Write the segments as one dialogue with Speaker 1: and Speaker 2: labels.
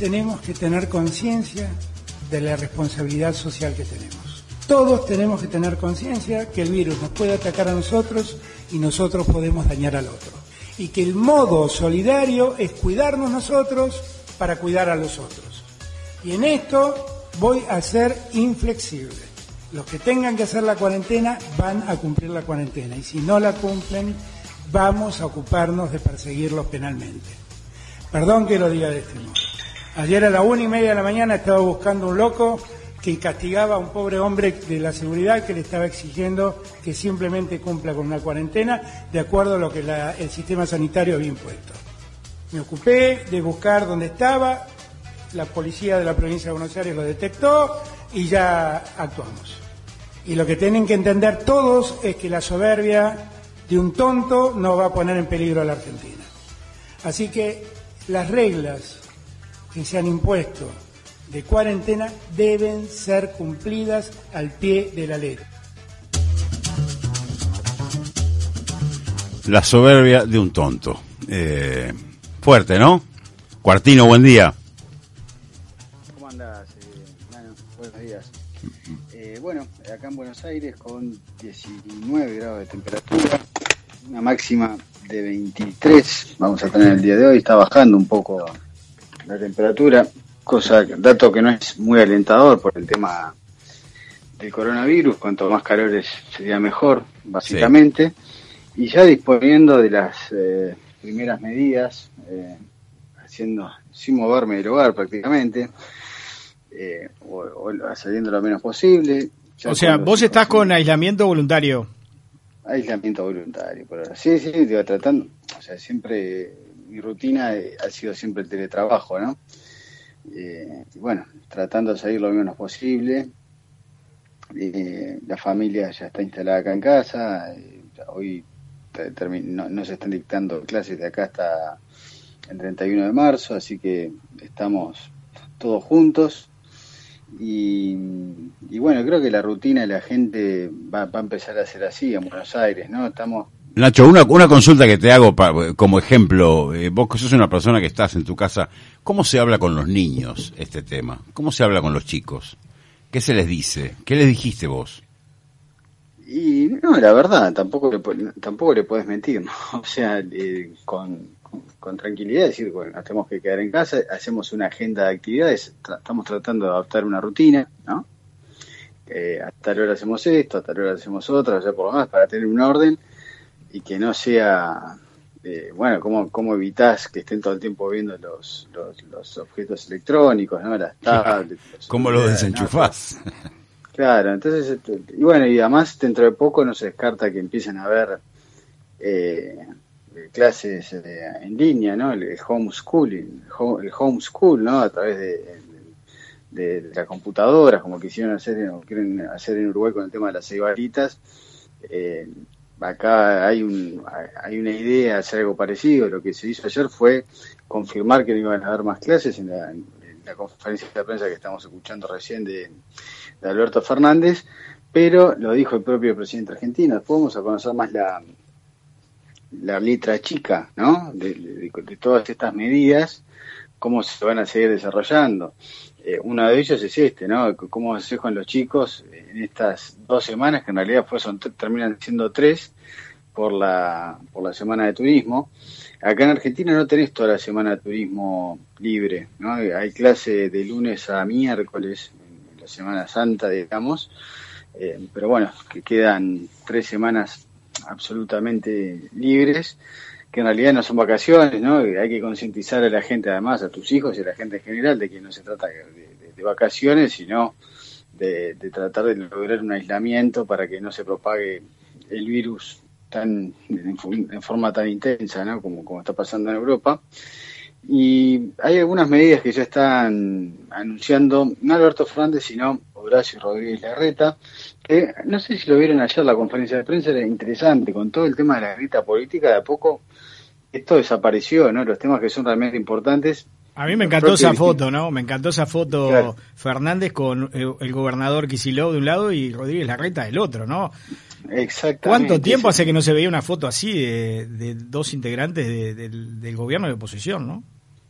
Speaker 1: tenemos que tener conciencia de la responsabilidad social que tenemos. Todos tenemos que tener conciencia que el virus nos puede atacar a nosotros y nosotros podemos dañar al otro. Y que el modo solidario es cuidarnos nosotros para cuidar a los otros. Y en esto voy a ser inflexible. Los que tengan que hacer la cuarentena van a cumplir la cuarentena. Y si no la cumplen, vamos a ocuparnos de perseguirlos penalmente. Perdón que lo diga de este modo. Ayer a la 1:30 de la mañana estaba buscando un loco que castigaba a un pobre hombre de la seguridad que le estaba exigiendo que simplemente cumpla con una cuarentena de acuerdo a lo que el sistema sanitario había impuesto. Me ocupé de buscar dónde estaba, la policía de la provincia de Buenos Aires lo detectó y ya actuamos. Y lo que tienen que entender todos es que la soberbia de un tonto no va a poner en peligro a la Argentina. Así que las reglas que se han impuesto de cuarentena deben ser cumplidas al pie de la letra.
Speaker 2: La soberbia de un tonto. Fuerte, ¿no? Cuartino, buen día.
Speaker 3: ¿Cómo andás? Buenos días. Bueno, acá en Buenos Aires con 19 grados de temperatura, una máxima de 23 vamos a tener el día de hoy. Está bajando un poco la temperatura, dato que no es muy alentador por el tema del coronavirus. Cuanto más calores sería mejor, básicamente. Sí. Y ya disponiendo de las primeras medidas, sin moverme del hogar prácticamente, o saliendo lo menos posible.
Speaker 4: O sea, vos estás con aislamiento voluntario.
Speaker 3: Aislamiento voluntario, por ahora. Sí, digo, tratando, o sea, siempre, mi rutina ha sido siempre el teletrabajo, ¿no? Y bueno, tratando de salir lo menos posible. La familia ya está instalada acá en casa. Hoy no se están dictando clases de acá hasta el 31 de marzo, así que estamos todos juntos. Y bueno, creo que la rutina de la gente va a empezar a ser así en Buenos Aires, ¿no?
Speaker 2: Nacho, una consulta que te hago como ejemplo. Vos que sos una persona que estás en tu casa, ¿cómo se habla con los niños este tema? ¿Cómo se habla con los chicos? ¿Qué se les dice? ¿Qué les dijiste vos?
Speaker 3: Y no, la verdad, tampoco le podés mentir, ¿no? O sea, con tranquilidad decir, bueno, nos tenemos que quedar en casa, hacemos una agenda de actividades, estamos tratando de adaptar una rutina, ¿no? A tal hora hacemos esto, a tal hora hacemos otra, o sea, por lo menos para tener un orden y que no sea, bueno, ¿cómo evitás que estén todo el tiempo viendo los objetos electrónicos, ¿no? Las tablets.
Speaker 2: ¿Cómo los desenchufás?
Speaker 3: ¿No? Claro, entonces, y bueno, y además dentro de poco no se descarta que empiecen a haber clases en línea, ¿no? El homeschooling, el homeschool, ¿no? A través de la computadora, como quieren hacer en Uruguay con el tema de las ceibalitas. Acá hay una idea de hacer algo parecido. Lo que se hizo ayer fue confirmar que no iban a haber más clases en la conferencia de prensa que estamos escuchando recién de Alberto Fernández, pero lo dijo el propio presidente argentino. Después vamos a conocer más la letra chica, ¿no? De todas estas medidas, cómo se van a seguir desarrollando. Uno de ellos es ¿no? Cómo hacer con los chicos en estas 2 semanas, que en realidad terminan siendo 3 por la semana de turismo. Acá en Argentina no tenés toda la semana de turismo libre, ¿no? Hay clase de lunes a miércoles, en la Semana Santa, digamos, pero bueno, que quedan 3 semanas absolutamente libres, que en realidad no son vacaciones, ¿no? Hay que concientizar a la gente, además, a tus hijos y a la gente en general, de que no se trata de vacaciones, sino de tratar de lograr un aislamiento para que no se propague el virus en forma tan intensa, ¿no? Como está pasando en Europa. Y hay algunas medidas que ya están anunciando, no Alberto Fernández, sino Horacio Rodríguez Larreta, que no sé si lo vieron ayer, la conferencia de prensa era interesante, con todo el tema de la grieta política, de a poco esto desapareció, ¿no? Los temas que son realmente importantes.
Speaker 4: A mí me encantó esa foto, ¿no? Me encantó esa foto,
Speaker 3: claro.
Speaker 4: Fernández con el gobernador Kicillof de un lado y Rodríguez Larreta del otro, ¿no?
Speaker 3: Exactamente.
Speaker 4: ¿Cuánto tiempo hace que no se veía una foto así de 2 integrantes del gobierno de oposición, no?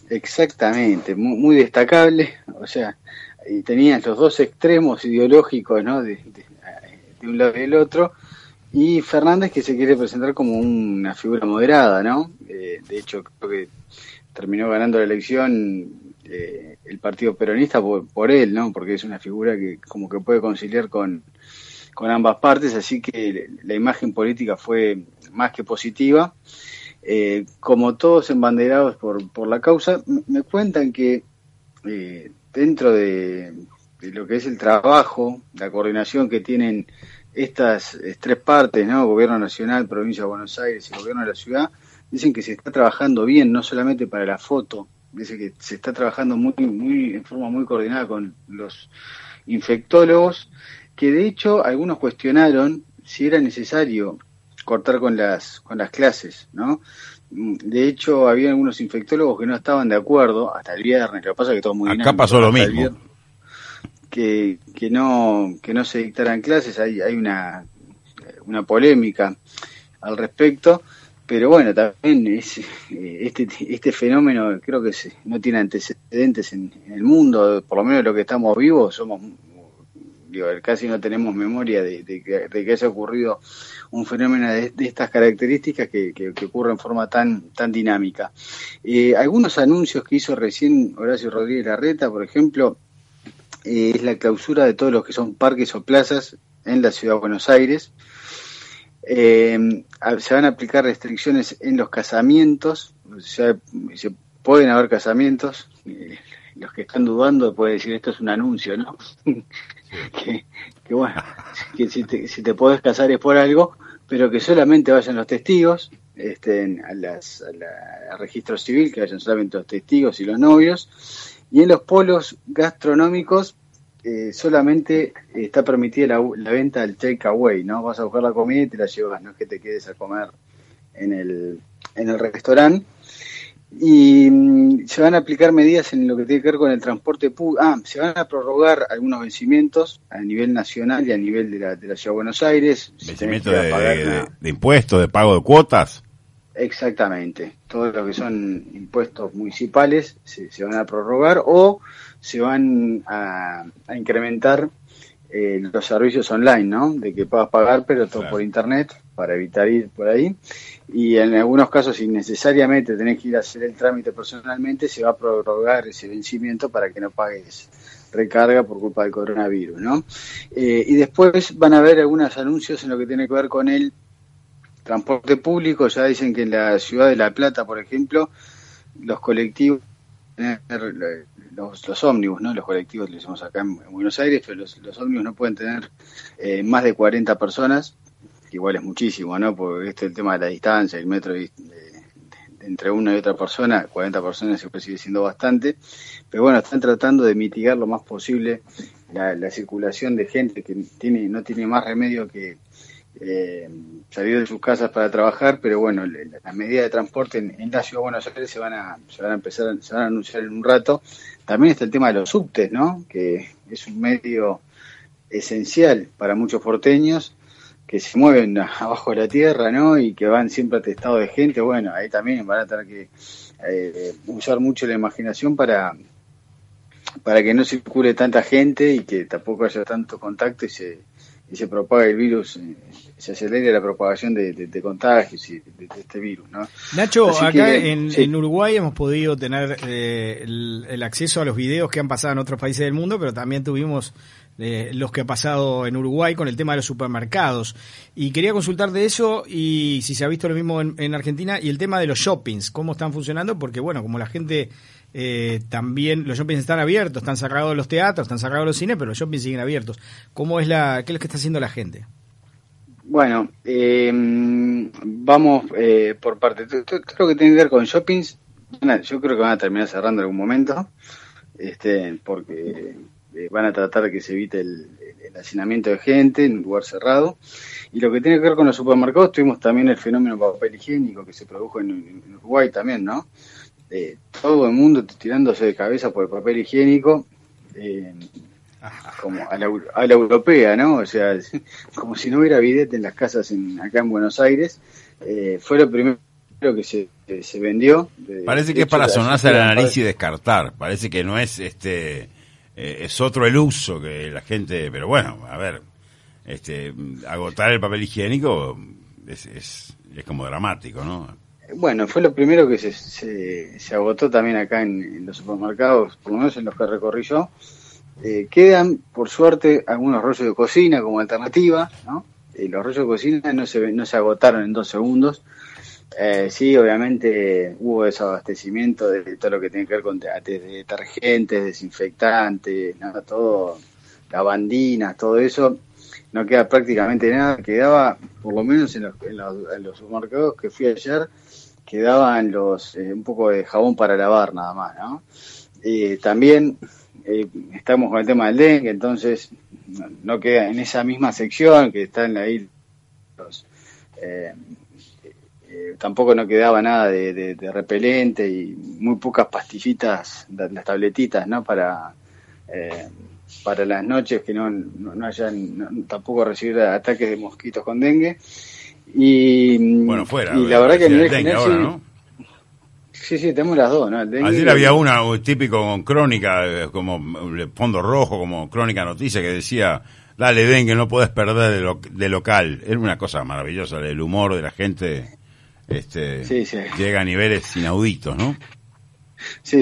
Speaker 3: Exactamente, muy destacable, o sea, y tenías los dos extremos ideológicos, ¿no? De un lado y del otro, y Fernández que se quiere presentar como una figura moderada, ¿no? De hecho, creo que terminó ganando la elección el partido peronista por él, ¿no? Porque es una figura que como que puede conciliar con ambas partes, así que la imagen política fue más que positiva. Como todos embanderados por la causa, me cuentan que dentro de lo que es el trabajo, la coordinación que tienen estas tres partes, ¿no? Gobierno nacional, provincia de Buenos Aires y gobierno de la ciudad, dicen que se está trabajando bien, no solamente para la foto, dicen que se está trabajando en forma muy coordinada con los infectólogos, que de hecho algunos cuestionaron si era necesario cortar con las clases, ¿no? De hecho, había algunos infectólogos que no estaban de acuerdo hasta el viernes. Lo que pasa es que todo muy
Speaker 2: acá
Speaker 3: dinámico,
Speaker 2: pasó lo mismo.
Speaker 3: Que no se dictaran clases. Hay una polémica al respecto, pero bueno, también este fenómeno creo que no tiene antecedentes en el mundo. Por lo menos los que estamos vivos casi no tenemos memoria de que haya ocurrido un fenómeno de estas características que ocurre en forma tan dinámica. Algunos anuncios que hizo recién Horacio Rodríguez Larreta, por ejemplo, es la clausura de todos los que son parques o plazas en la ciudad de Buenos Aires. Se van a aplicar restricciones en los casamientos, o sea, se pueden haber casamientos. Los que están dudando pueden decir esto es un anuncio, ¿no? que bueno, que si te podés casar es por algo, pero que solamente vayan los testigos, al registro civil, que vayan solamente los testigos y los novios, y en los polos gastronómicos solamente está permitida la venta del take away, ¿no? Vas a buscar la comida y te la llevas, no es que te quedes a comer en el restaurante. Y se van a aplicar medidas en lo que tiene que ver con el transporte público. Se van a prorrogar algunos vencimientos a nivel nacional y a nivel de la Ciudad de Buenos Aires.
Speaker 2: ¿Vencimiento de impuestos, de pago de cuotas?
Speaker 3: Exactamente. Todo lo que son impuestos municipales se van a prorrogar o se van a incrementar los servicios online, ¿no? De que puedas pagar, pero todo por internet, para evitar ir por ahí. Y en algunos casos, si necesariamente tenés que ir a hacer el trámite personalmente, se va a prorrogar ese vencimiento para que no pagues recarga por culpa del coronavirus, ¿no? Y después van a haber algunos anuncios en lo que tiene que ver con el transporte público. Ya dicen que en la ciudad de La Plata, por ejemplo, los colectivos, los ómnibus, ¿no? Los colectivos le decimos acá en Buenos Aires, pero los ómnibus no pueden tener más de 40 personas, que igual es muchísimo, ¿no? Porque el tema de la distancia, el metro de entre una y otra persona, 40 personas siempre sigue siendo bastante, pero bueno, están tratando de mitigar lo más posible la circulación de gente que no tiene más remedio que salir de sus casas para trabajar, pero bueno, las medidas de transporte en la ciudad de Buenos Aires se van a anunciar en un rato. También está el tema de los subtes, ¿no? Que es un medio esencial para muchos porteños que se mueven abajo de la tierra, ¿no? Y que van siempre atestados de gente. Bueno, ahí también van a tener que usar mucho la imaginación para que no circule tanta gente y que tampoco haya tanto contacto y se propague el virus, se acelere la propagación de contagios y de este virus, ¿no?
Speaker 4: Nacho, acá en Uruguay hemos podido tener el acceso a los videos que han pasado en otros países del mundo, pero también tuvimos los que ha pasado en Uruguay con el tema de los supermercados. Y quería consultar de eso y si se ha visto lo mismo en Argentina y el tema de los shoppings, cómo están funcionando, porque bueno, como la gente... también los shoppings están abiertos, están cerrados los teatros, están cerrados los cines, pero los shoppings siguen abiertos. ¿Qué es lo que está haciendo la gente?
Speaker 3: Bueno, vamos por parte. Creo que tiene que ver con shoppings. Yo creo que van a terminar cerrando en algún momento, porque van a tratar de que se evite el hacinamiento de gente en un lugar cerrado. Y lo que tiene que ver con los supermercados, tuvimos también el fenómeno papel higiénico que se produjo en Uruguay también, ¿no? Todo el mundo tirándose de cabeza por el papel higiénico, como a la europea, ¿no? O sea, como si no hubiera bidet en las casas acá en Buenos Aires. Fue lo primero que se se vendió.
Speaker 2: Parece que es para sonarse a la nariz y descartar. Parece que no es es otro el uso que la gente, pero bueno, a ver, agotar el papel higiénico es como dramático, ¿no?
Speaker 3: Bueno, fue lo primero que se agotó también acá en los supermercados, por lo menos en los que recorrí yo. Quedan, por suerte, algunos rollos de cocina como alternativa, ¿no? Los rollos de cocina no se agotaron en 2 segundos. Sí, obviamente hubo desabastecimiento de todo lo que tiene que ver con detergentes, desinfectantes, ¿no? Todo, lavandinas, todo eso. No queda prácticamente nada. Quedaba, por lo menos en los supermercados que fui ayer, quedaban un poco de jabón para lavar nada más, ¿no? También estamos con el tema del dengue, entonces no queda en esa misma sección que están ahí tampoco no quedaba nada de repelente y muy pocas pastillitas, las tabletitas, ¿no? Para las noches que no hayan tampoco recibir ataques de mosquitos con dengue. Y
Speaker 2: bueno, fuera.
Speaker 3: Y la verdad que a nivel
Speaker 2: general ahora, ¿no?
Speaker 3: Sí, tenemos las dos, ¿no? El dengue.
Speaker 2: Ayer había una típico con crónica, como fondo rojo, como crónica noticia, que decía, dale dengue, no podés perder de local. Era una cosa maravillosa, el humor de la gente
Speaker 3: sí.
Speaker 2: Llega a niveles inauditos, ¿no?
Speaker 3: Sí,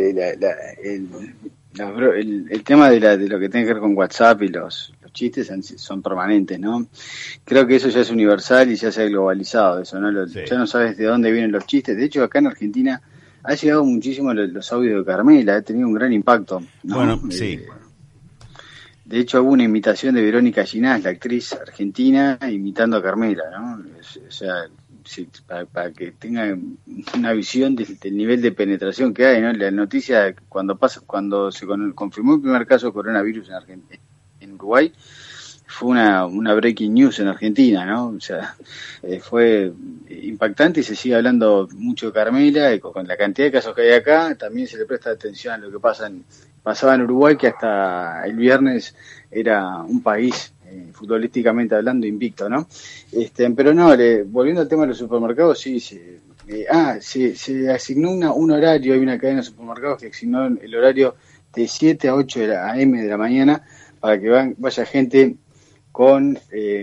Speaker 3: el tema de lo que tiene que ver con WhatsApp y los chistes son permanentes, ¿no? Creo que eso ya es universal y ya se ha globalizado eso, ¿no?
Speaker 2: Sí.
Speaker 3: Ya no sabes de dónde vienen los chistes. De hecho, acá en Argentina ha llegado muchísimo los audios de Carmela, ha tenido un gran impacto, ¿no?
Speaker 2: Bueno, sí.
Speaker 3: De hecho, hubo una imitación de Verónica Ginás, la actriz argentina, imitando a Carmela, ¿no? O sea, sí, para que tengan una visión del nivel de penetración que hay, ¿no? La noticia cuando se confirmó el primer caso de coronavirus en Uruguay, fue una breaking news en Argentina, ¿no? O sea, fue impactante y se sigue hablando mucho de Carmela, y con la cantidad de casos que hay acá, también se le presta atención a lo que pasaba en Uruguay, que hasta el viernes era un país futbolísticamente hablando invicto, ¿no? Pero no, volviendo al tema de los supermercados, sí, se asignó un horario, hay una cadena de supermercados que asignó el horario de 7 a 8 de la AM de la mañana para que vaya gente con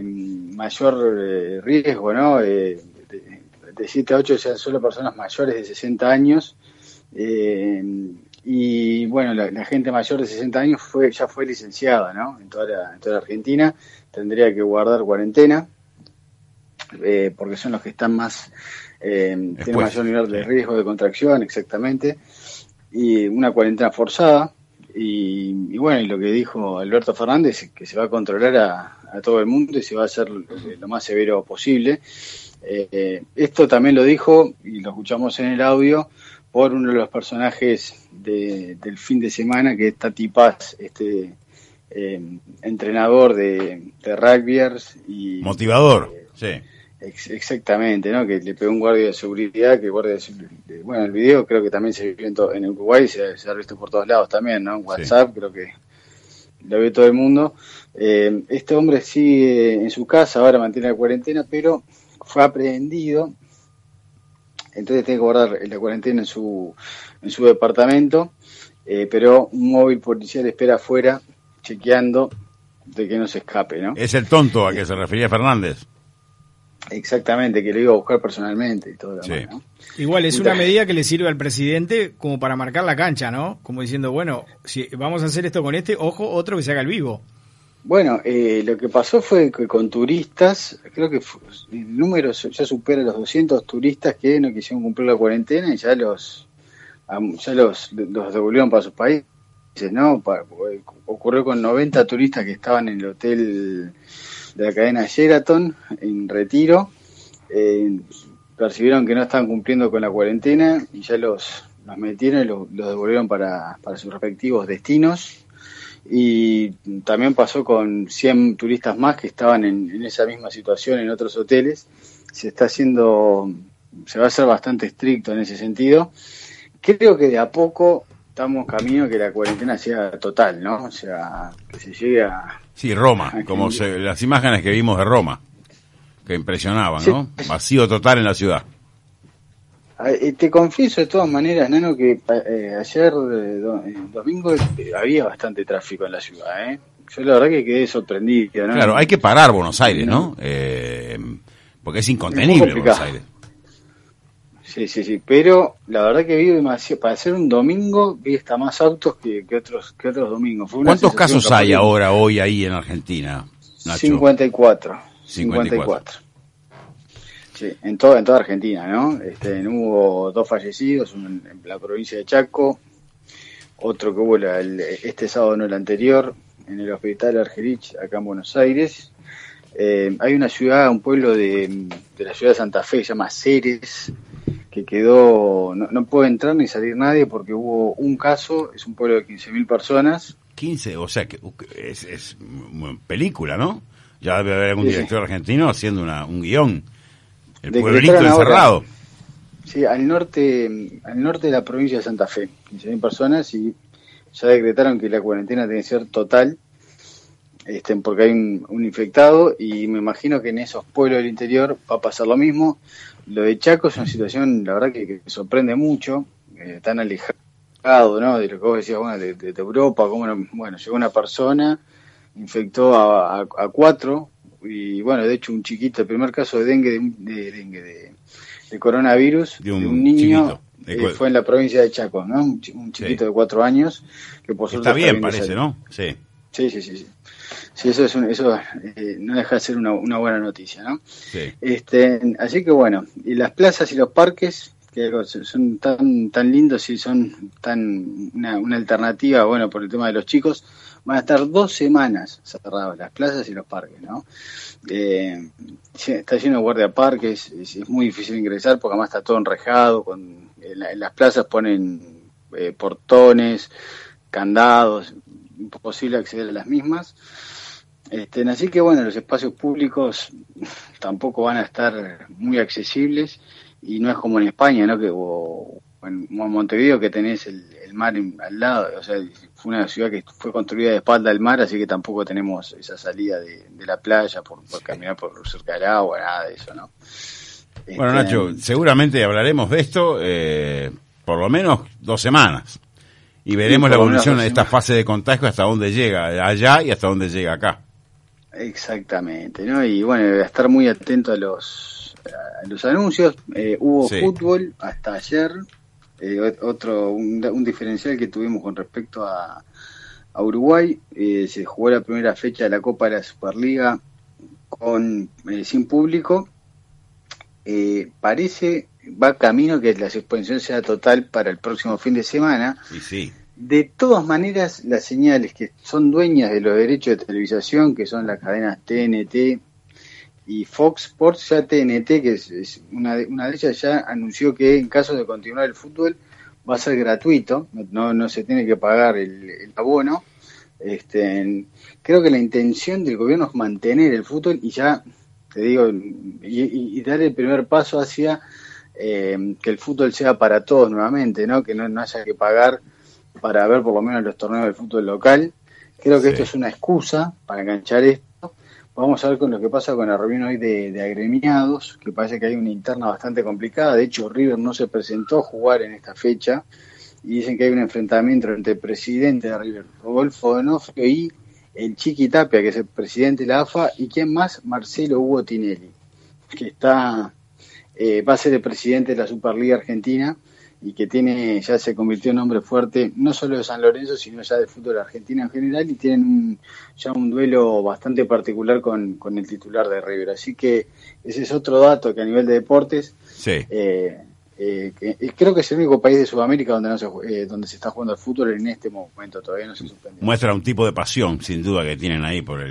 Speaker 3: mayor riesgo, ¿no? De 7 a 8 sean solo personas mayores de 60 años, y bueno, la gente mayor de 60 años ya fue licenciada, ¿no? En toda la Argentina tendría que guardar cuarentena, porque son los que están más tienen mayor nivel de riesgo de contracción, exactamente, y una cuarentena forzada. Y bueno, y lo que dijo Alberto Fernández, que se va a controlar a todo el mundo y se va a hacer lo más severo posible. Esto también lo dijo, y lo escuchamos en el audio, por uno de los personajes del fin de semana, que es Tati Paz, entrenador de rugbyers y
Speaker 2: motivador, sí.
Speaker 3: Exactamente, ¿no? Que le pegó un guardia de seguridad, bueno, el video creo que también se vio en Uruguay, se ha visto por todos lados también, ¿no? En WhatsApp, sí. Creo que lo ve todo el mundo. Este hombre sigue en su casa, ahora mantiene la cuarentena, pero fue aprehendido, entonces tiene que guardar la cuarentena en su departamento, pero un móvil policial espera afuera, chequeando de que no se escape, ¿no?
Speaker 2: Es el tonto a que se refería Fernández.
Speaker 3: Exactamente, que lo iba a buscar personalmente y todo lo
Speaker 2: sí.
Speaker 3: demás, ¿no?
Speaker 4: Igual es una medida que le sirve al presidente como para marcar la cancha, ¿no? Como diciendo, bueno, si vamos a hacer esto con ojo, otro que se haga el vivo.
Speaker 3: Bueno, lo que pasó fue que con turistas, creo que el número ya supera los 200 turistas que no quisieron cumplir la cuarentena y ya los devolvieron para sus países, ¿no? Ocurrió con 90 turistas que estaban en el hotel de la cadena Sheraton en Retiro, percibieron que no estaban cumpliendo con la cuarentena y ya los metieron y los devolvieron para sus respectivos destinos. Y también pasó con 100 turistas más que estaban en esa misma situación en otros hoteles. Se va a hacer bastante estricto en ese sentido. Creo que de a poco estamos camino a que la cuarentena sea total, ¿no? O sea, que se llegue a...
Speaker 2: Sí, Roma, como las imágenes que vimos de Roma, que impresionaban, ¿no? Sí. Vacío total en la ciudad.
Speaker 3: Te confieso de todas maneras, Nano, que ayer domingo había bastante tráfico en la ciudad, ¿eh? Yo la verdad que quedé sorprendido, ¿no?
Speaker 2: Claro, hay que parar Buenos Aires, ¿no? Porque es incontenible Buenos Aires.
Speaker 3: Sí, pero la verdad que vi demasiado, para ser un domingo vi hasta más autos que otros domingos.
Speaker 2: ¿Cuántos casos hay hoy ahí en Argentina, Nacho?
Speaker 3: 54. Sí, en toda Argentina, ¿no? Hubo 2 fallecidos, uno en la provincia de Chaco, otro que hubo este sábado, no el anterior, en el hospital Argerich, acá en Buenos Aires. Hay un pueblo de la ciudad de Santa Fe, que se llama Ceres, que quedó, no puede entrar ni salir nadie porque hubo un caso, es un pueblo de 15.000 personas.
Speaker 2: 15, o sea que es película, ¿no? Ya debe haber algún director argentino haciendo un guión. El pueblito encerrado.
Speaker 3: Ahora, sí, al norte de la provincia de Santa Fe, 15.000 personas, y ya decretaron que la cuarentena tiene que ser total, porque hay un infectado, y me imagino que en esos pueblos del interior va a pasar lo mismo. Lo de Chaco es una situación, la verdad, que sorprende mucho, tan alejado, ¿no? De lo que vos decías, bueno, de Europa, llegó una persona, infectó a 4, y bueno, de hecho un chiquito, el primer caso de dengue, de coronavirus, de un niño, fue en la provincia de Chaco, ¿no? Un chiquito de 4 años, que por suerte
Speaker 2: está bien, parece, ¿no? Sí.
Speaker 3: Sí, eso no deja de ser una buena noticia, ¿no?
Speaker 2: Sí.
Speaker 3: Así que bueno, y las plazas y los parques, que son tan lindos y son una alternativa, bueno, por el tema de los chicos, van a estar 2 semanas cerrados las plazas y los parques, ¿no? Está lleno de guardiaparques, es muy difícil ingresar porque además está todo enrejado, en las plazas ponen portones, candados, imposible acceder a las mismas. Así que bueno, los espacios públicos tampoco van a estar muy accesibles, y no es como en España, ¿no? O en Montevideo, que tenés el mar al lado, o sea, fue una ciudad que fue construida de espalda al mar, así que tampoco tenemos esa salida de la playa por caminar por cerca del agua, nada de eso, ¿no?
Speaker 2: Bueno, Nacho, seguramente hablaremos de esto por lo menos 2 semanas. Y veremos la evolución de esta fase de contagio, hasta dónde llega allá y hasta dónde llega acá.
Speaker 3: Exactamente, ¿no? Y bueno, estar muy atento a los anuncios. Hubo fútbol hasta ayer, un diferencial que tuvimos con respecto a Uruguay. Se jugó la primera fecha de la Copa de la Superliga sin público. Va camino que la suspensión sea total para el próximo fin de semana.
Speaker 2: Sí.
Speaker 3: De todas maneras, las señales que son dueñas de los derechos de televisación, que son las cadenas TNT y Fox Sports, ya TNT, que es una de ellas, ya anunció que en caso de continuar el fútbol va a ser gratuito, no se tiene que pagar el abono. Creo que la intención del gobierno es mantener el fútbol y ya, te digo, y dar el primer paso hacia que el fútbol sea para todos nuevamente, ¿no? Que no haya que pagar para ver por lo menos los torneos del fútbol local. Creo que esto es una excusa para enganchar esto. Vamos a ver con lo que pasa con la reunión hoy de agremiados, que parece que hay una interna bastante complicada. De hecho, River no se presentó a jugar en esta fecha, y dicen que hay un enfrentamiento entre el presidente de River, Rodolfo Donofrio, y el Chiqui Tapia, que es el presidente de la AFA, y ¿quién más? Marcelo Hugo Tinelli, que va a ser el presidente de la Superliga Argentina, y que ya se convirtió en hombre fuerte, no solo de San Lorenzo, sino ya del fútbol argentino en general, y tienen ya un duelo bastante particular con el titular de River. Así que ese es otro dato que a nivel de deportes, creo que es el único país de Sudamérica donde se está jugando el fútbol en este momento, todavía no se suspendió.
Speaker 2: Muestra un tipo de pasión, sin duda, que tienen ahí por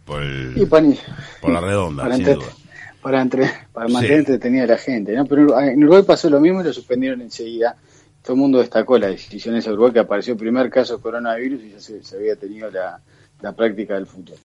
Speaker 2: la redonda, sin duda.
Speaker 3: Para mantener entretenida a la gente, ¿no? Pero en Uruguay pasó lo mismo y lo suspendieron enseguida. Todo el mundo destacó la decisión de Uruguay, que apareció el primer caso de coronavirus y ya se había tenido la práctica del fútbol.